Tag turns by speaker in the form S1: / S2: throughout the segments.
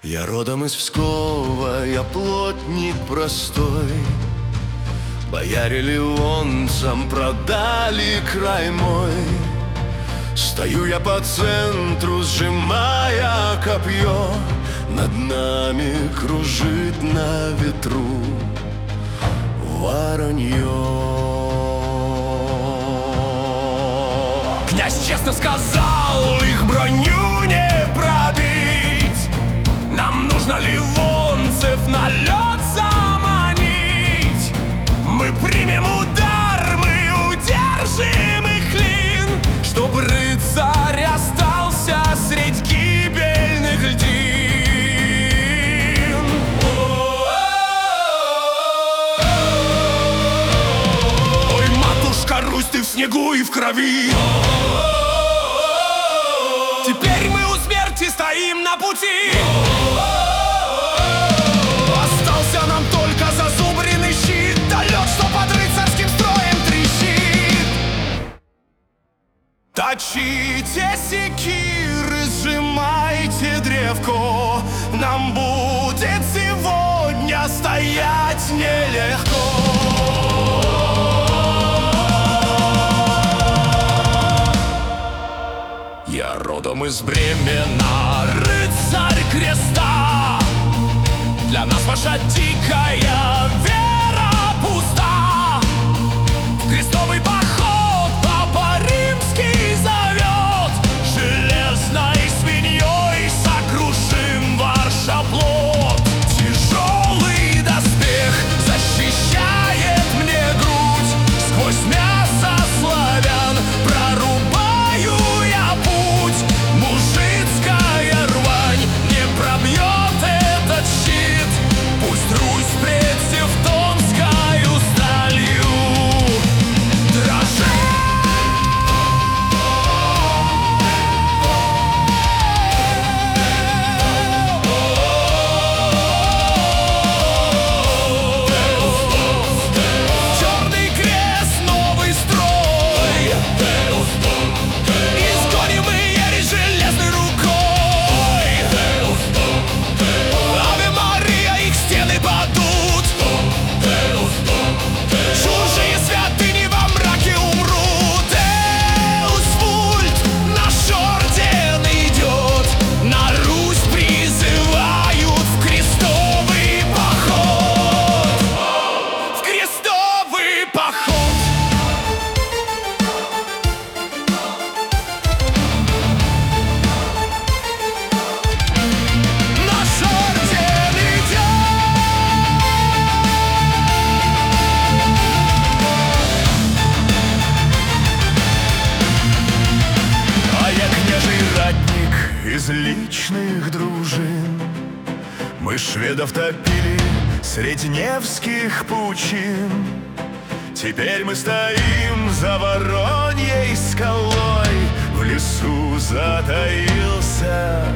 S1: Я родом из Пскова, я плотник простой. Бояре ливонцам продали край мой. Стою я по центру, сжимая копье. Над нами кружит на ветру воронье.
S2: Князь честно сказал, их броню не пробить. Нам нужно ливонцев на лед заманить. Мы примем удар, мы удержим их клин, чтоб рыцарь остался средь гибельных льдин. Ой, матушка Русь, ты в снегу и в крови. Теперь мы у смерти стоим на пути. Остался нам только зазубренный щит, да лед, что под рыцарским строем трещит. Точите секиры, сжимайте древко. Нам будет сегодня стоять нелегко. Я родом из Бремена, рыцарь креста. Для нас ваша дикая вера пуста. В крестовый поход Папа Римский зовет. Железной свиньей сокрушим ваш оплот. Тяжелый доспех защищает мне грудь. Сквозь мясо славян прорубаю я путь. Мужицкая рвань не пробьет этот щит. Пусть Русь пред Тевтонскою сталью дрожит. Черный крест, новый строй. Изгоним мы ересь железной рукой. Аве Мария, их стены падут. Чужие святыни во мраке умрут. Эус Вульт, наш орден идет. На Русь призывают в крестовый поход. В крестовый поход. Наш орден идет.
S1: А я княжий ратник из личных дружин. Мы шведов топили средь Невских пучин. Теперь мы стоим за Вороньей скалой. В лесу затаился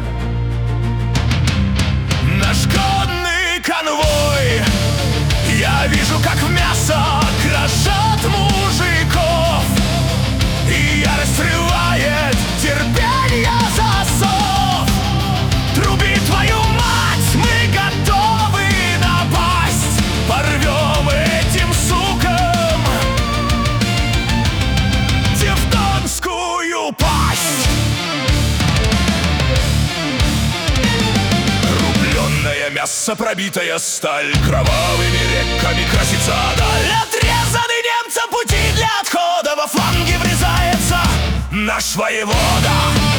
S1: наш конный конвой. Я вижу, как в мясо крошат мужиков, и ярость срывает терпенье засов. Труби, твою мать, мы готовы напасть. Порвем этим сукам тевтонскую пасть. Рубленное мясо, пробитая сталь, кровавыми реками красится даль. Отрезаны немцам пути для отхода, во фланге врезается наш воевода.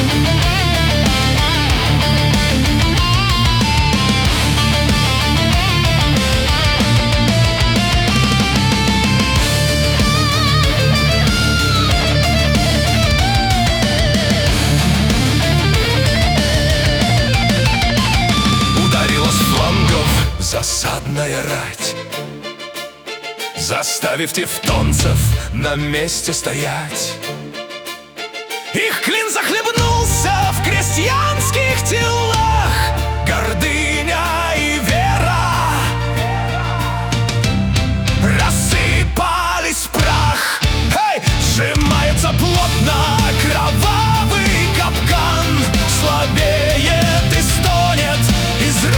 S1: Ударила с флангов засадная рать, заставив тевтонцев на месте стоять. Их клин захлебнулся в крестьянских телах. Гордыня и вера рассыпались в прах. Эй! Сжимается плотно кровавый капкан. Слабеет и стонет из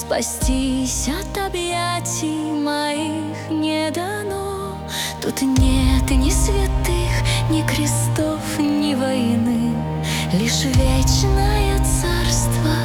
S3: Спастись от объятий моих не дано. Тут нет ни святых, ни крестов, ни войны, лишь вечное царство